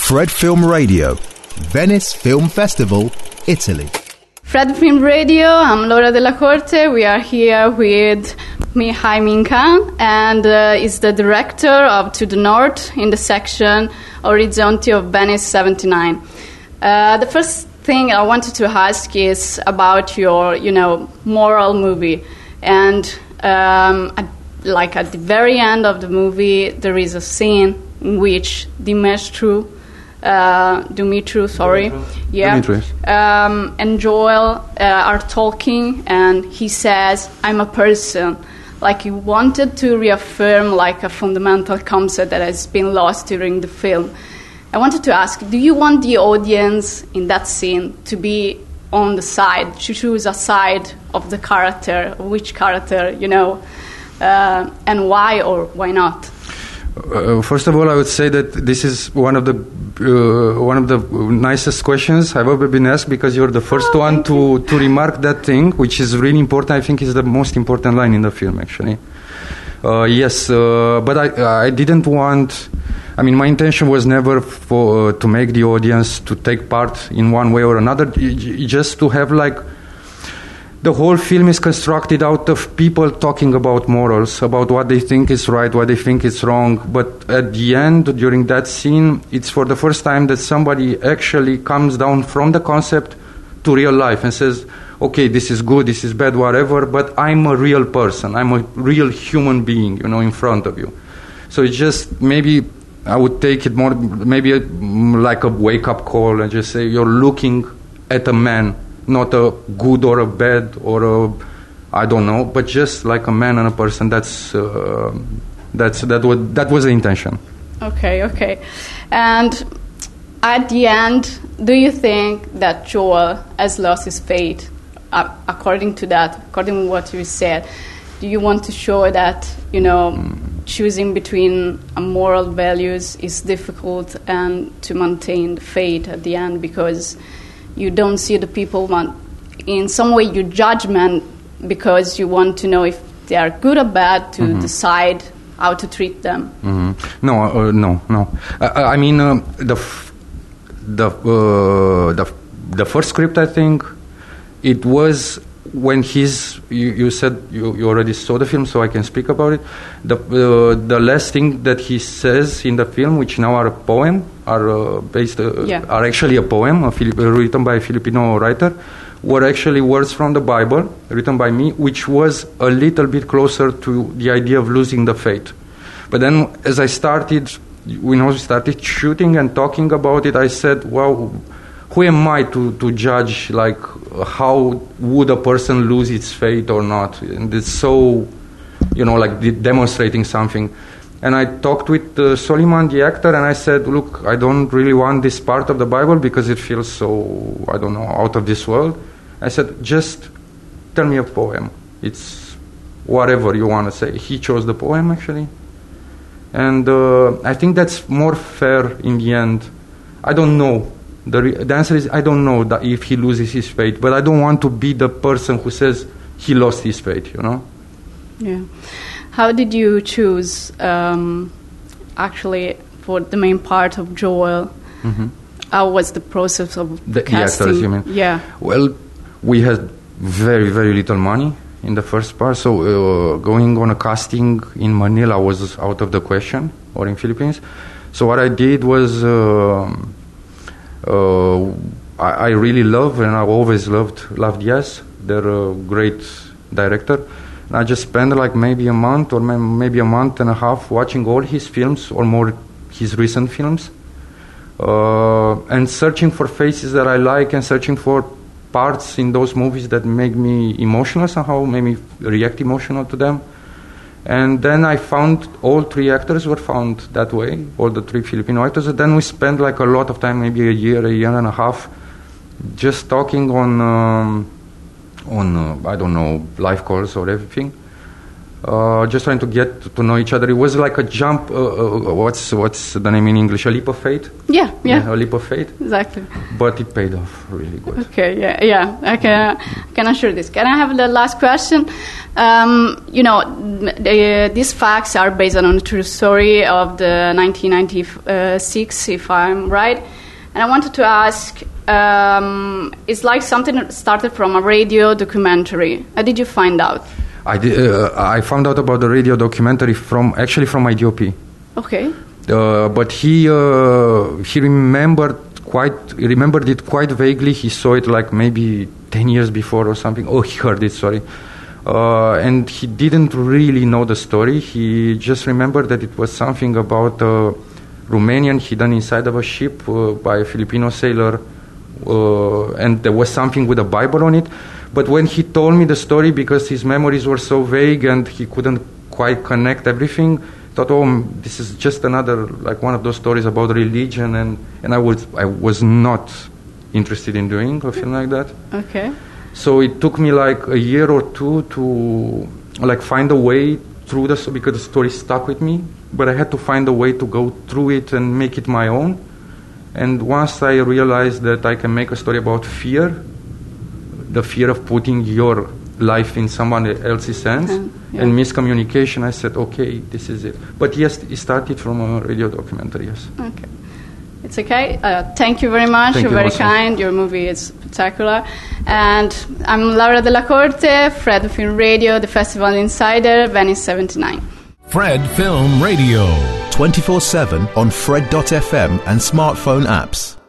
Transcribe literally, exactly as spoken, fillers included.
Fred Film Radio, Venice Film Festival, Italy. Fred Film Radio, I'm Laura Della Corte. We are here with Mihai Mincan, and uh, is the director of To the North in the section Orizzonti of Venice seventy-nine. Uh, the first thing I wanted to ask is about your, you know, moral movie. And um, at, like at the very end of the movie, there is a scene in which Dimitru, uh, Dumitru, sorry, yeah, um, and Joel uh, are talking, and he says, "I'm a person." Like he wanted to reaffirm like a fundamental concept that has been lost during the film. I wanted to ask, do you want the audience in that scene to be on the side, to choose a side of the character, which character, you know, uh, and why or why not? Uh, first of all, I would say that this is one of the uh, one of the nicest questions I've ever been asked, because you're the first oh, one to, to remark that thing, which is really important. I think is the most important line in the film, actually. Uh, yes, uh, but I I didn't want. I mean, my intention was never for uh, to make the audience to take part in one way or another. Just to have like. The whole film is constructed out of people talking about morals, about what they think is right, what they think is wrong. But at the end, during that scene, it's for the first time that somebody actually comes down from the concept to real life and says, okay, this is good, this is bad, whatever, but I'm a real person. I'm a real human being, you know, in front of you. So it's just maybe I would take it more, maybe a, like a wake-up call and just say, you're looking at a man, not a good or a bad or a, I don't know, but just like a man and a person. That's uh, that's that was that was the intention. Okay, okay. And at the end, do you think that Joel has lost his fate? Uh, according to that, according to what you said, do you want to show that, you know, mm. choosing between uh, moral values is difficult and to maintain the fate at the end because you don't see the people want, in some way you judge men because you want to know if they are good or bad to mm-hmm. decide how to treat them. Mm-hmm. No, uh, no, no. Uh, I mean, uh, the f- the uh, the f- the first script, I think, it was when he's. You, you said you, you already saw the film, so I can speak about it. The uh, the last thing that he says in the film, which now are a poem, are uh, based uh, yeah. are actually a poem, a Filip- uh, written by a Filipino writer, were actually words from the Bible, written by me, which was a little bit closer to the idea of losing the faith. But then, as I started, we know, started shooting and talking about it, I said, "Wow, who am I to, to judge, like, how would a person lose its faith or not?" And it's so, you know, like de- demonstrating something. And I talked with uh, Soliman, the actor, and I said, "Look, I don't really want this part of the Bible because it feels so, I don't know, out of this world." I said, "Just tell me a poem. It's whatever you want to say." He chose the poem, actually. And uh, I think that's more fair in the end. I don't know. The, re- the answer is I don't know that if he loses his faith, but I don't want to be the person who says he lost his faith, you know? Yeah. How did you choose, um, actually, for the main part of Joel? Mm-hmm. How was the process of the casting? The actors, you mean? Yeah. Well, we had very, very little money in the first part, so uh, going on a casting in Manila was out of the question, or in Philippines. So what I did was... Uh, Uh, I, I really love, and I always loved Lav Diaz. They're a great director. And I just spent like maybe a month or maybe a month and a half watching all his films, or more his recent films, uh, and searching for faces that I like and searching for parts in those movies that make me emotional somehow, make me react emotional to them. And then I found all three actors were found that way, all the three Filipino actors. And then we spent like a lot of time, maybe a year, a year and a half, just talking on, um, on uh, I don't know, live calls or everything. uh, just trying to get to know each other. It was like a jump. Uh, uh, what's what's the name in English? A leap of faith. Yeah, yeah, yeah a leap of faith. Exactly. But it paid off really good. Okay, yeah, yeah. I can I can assure this. Can I have the last question? Um, you know, the, these facts are based on a true story of the nineteen ninety-six, if I'm right. And I wanted to ask. Um, it's like something that started from a radio documentary. How did you find out? I did, uh, I found out about the radio documentary from actually from my D O P. Okay. Uh, but he uh, he remembered quite he remembered it quite vaguely. He saw it like maybe ten years before or something. Oh, he heard it. Sorry. Uh, and he didn't really know the story. He just remembered that it was something about a Romanian hidden inside of a ship uh, by a Filipino sailor. Uh, and there was something with a Bible on it. But when he told me the story, because his memories were so vague and he couldn't quite connect everything, I thought, oh, this is just another, like one of those stories about religion, and, and I was I was not interested in doing a film like that. Okay. So it took me like a year or two to like find a way through the story, because the story stuck with me, but I had to find a way to go through it and make it my own. And once I realized that I can make a story about fear, the fear of putting your life in someone else's hands, okay. yeah. and miscommunication, I said, okay, this is it. But yes, it started from a radio documentary, yes. Okay. It's okay. Uh, thank you very much. Thank You're you very also. kind. Your movie is spectacular. And I'm Laura Della Corte, Fred Film Radio, the Festival Insider, Venice seventy-nine. Fred Film Radio. twenty-four seven on Fred dot f m and smartphone apps.